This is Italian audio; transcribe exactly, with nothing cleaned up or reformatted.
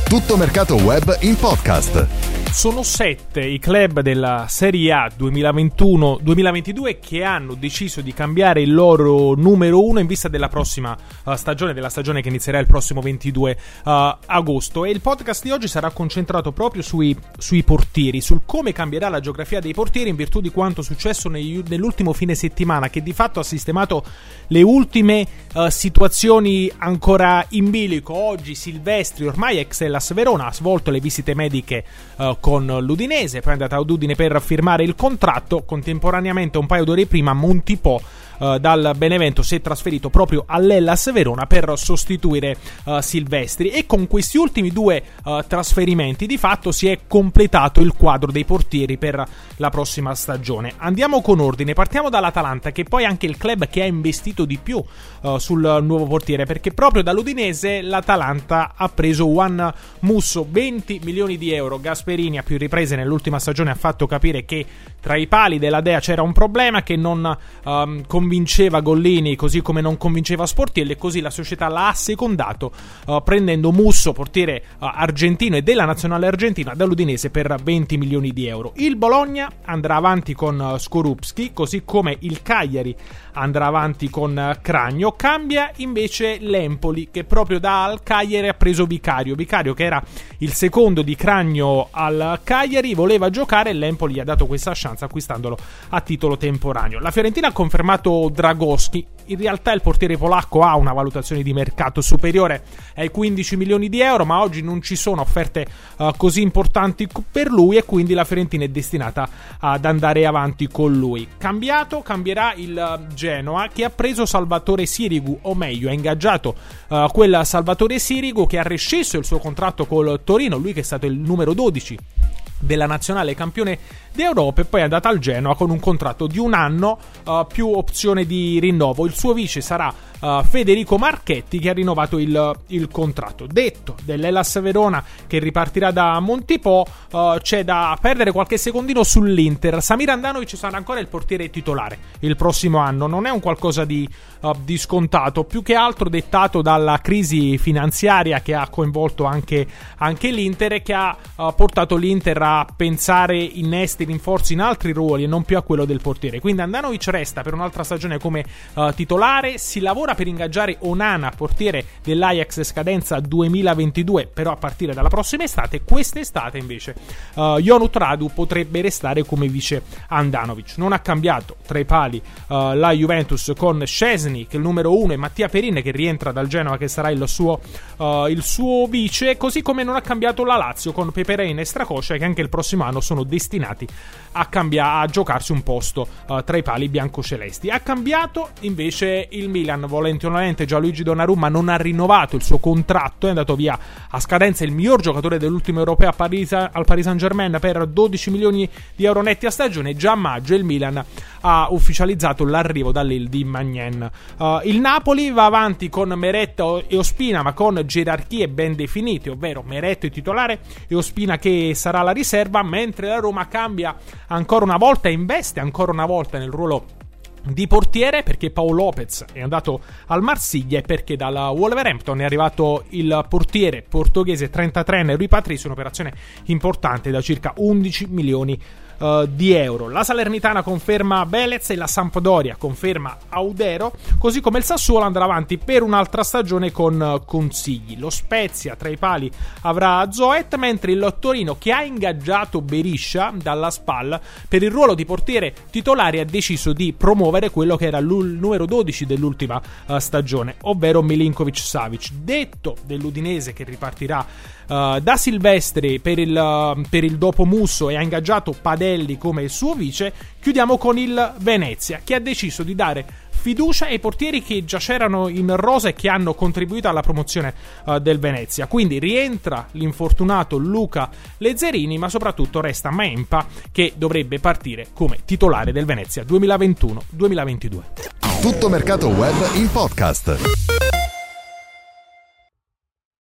Tutto Mercato Web in podcast. Sono sette i club della Serie A duemilaventuno duemilaventidue che hanno deciso di cambiare il loro numero uno in vista della prossima uh, stagione, della stagione che inizierà il prossimo ventidue uh, agosto. E il podcast di oggi sarà concentrato proprio sui, sui portieri, sul come cambierà la geografia dei portieri in virtù di quanto successo nei, nell'ultimo fine settimana, che di fatto ha sistemato le ultime uh, situazioni ancora in bilico. Oggi Silvestri, ormai ex Hellas Verona, ha svolto le visite mediche uh, con l'Udinese, poi è andata ad Udine per firmare il contratto. Contemporaneamente, un paio d'ore prima, Montipò Uh, dal Benevento si è trasferito proprio all'Hellas Verona per sostituire uh, Silvestri, e con questi ultimi due uh, trasferimenti di fatto si è completato il quadro dei portieri per la prossima stagione. Andiamo con ordine, partiamo dall'Atalanta, che poi è anche il club che ha investito di più uh, sul nuovo portiere, perché proprio dall'Udinese l'Atalanta ha preso Juan Musso, venti milioni di euro. Gasperini a più riprese nell'ultima stagione ha fatto capire che tra i pali della Dea c'era un problema, che non um, convinceva Gollini, così come non convinceva Sportielli, e così la società l'ha assecondato uh, prendendo Musso, portiere uh, argentino e della nazionale argentina, dall'Udinese per venti milioni di euro. Il Bologna andrà avanti con uh, Skorupski, così come il Cagliari andrà avanti con uh, Cragno. Cambia invece l'Empoli, che proprio dal Cagliari ha preso Vicario. Vicario, che era il secondo di Cragno al Cagliari, voleva giocare e l'Empoli gli ha dato questa chance acquistandolo a titolo temporaneo. La Fiorentina ha confermato Dragowski. In realtà il portiere polacco ha una valutazione di mercato superiore ai quindici milioni di euro, ma oggi non ci sono offerte uh, così importanti per lui, e quindi la Fiorentina è destinata ad andare avanti con lui. Cambiato, cambierà il Genoa, che ha preso Salvatore Sirigu, o meglio ha ingaggiato uh, quel Salvatore Sirigu che ha rescisso il suo contratto col Torino, lui che è stato il numero dodici della nazionale campione d'Europa, e poi è andata al Genoa con un contratto di un anno uh, più opzione di rinnovo. Il suo vice sarà uh, Federico Marchetti, che ha rinnovato il, il contratto. Detto dell'Hellas Verona che ripartirà da Montipò, uh, c'è da perdere qualche secondino sull'Inter. Samir Handanovic sarà ancora il portiere titolare il prossimo anno, non è un qualcosa di, uh, di scontato, più che altro dettato dalla crisi finanziaria che ha coinvolto anche, anche l'Inter, e che ha uh, portato l'Inter a pensare innesti, rinforzi in altri ruoli e non più a quello del portiere. Quindi Handanovic resta per un'altra stagione come uh, titolare. Si lavora per ingaggiare Onana, portiere dell'Ajax, scadenza duemilaventidue, però a partire dalla prossima estate. Quest'estate invece uh, Jonut Radu potrebbe restare come vice Handanovic. Non ha cambiato tra i pali uh, la Juventus con Szczesny, che è il numero uno, e Mattia Perin, che rientra dal Genoa, che sarà il suo, uh, il suo vice, così come non ha cambiato la Lazio con Pepe Reina e Stracoscia, che anche il prossimo anno sono destinati a cambiare, a giocarsi un posto uh, tra i pali biancocelesti. Ha cambiato invece il Milan, volente o nolente. Gianluigi Donnarumma non ha rinnovato il suo contratto, è andato via a scadenza il miglior giocatore dell'ultimo europeo a Paris, al Paris Saint-Germain, per dodici milioni di euro netti a stagione. Già a maggio il Milan ha ufficializzato l'arrivo dall'Il di Magnen. Uh, il Napoli va avanti con Meret e Ospina, ma con gerarchie ben definite, ovvero Meret il titolare e Ospina che sarà la riserva, mentre la Roma cambia ancora una volta e investe ancora una volta nel ruolo di portiere, perché Paolo Lopez è andato al Marsiglia e perché dalla Wolverhampton è arrivato il portiere portoghese trentatreenne Rui Patricio, un'operazione importante da circa undici milioni Uh, di euro. La Salernitana conferma Belez e la Sampdoria conferma Audero, così come il Sassuolo andrà avanti per un'altra stagione con uh, Consigli. Lo Spezia tra i pali avrà Zoet, mentre il Torino, che ha ingaggiato Beriscia dalla Spal per il ruolo di portiere titolare, ha deciso di promuovere quello che era il numero dodici dell'ultima uh, stagione, ovvero Milinkovic Savic. Detto dell'Udinese, che ripartirà Uh, da Silvestri per il, uh, per il dopo Musso e ha ingaggiato Padelli come il suo vice, chiudiamo con il Venezia, che ha deciso di dare fiducia ai portieri che già c'erano in rosa e che hanno contribuito alla promozione uh, del Venezia. Quindi rientra l'infortunato Luca Lezzerini, ma soprattutto resta Maempa, che dovrebbe partire come titolare del Venezia duemilaventuno duemilaventidue. Tutto Mercato Web in podcast.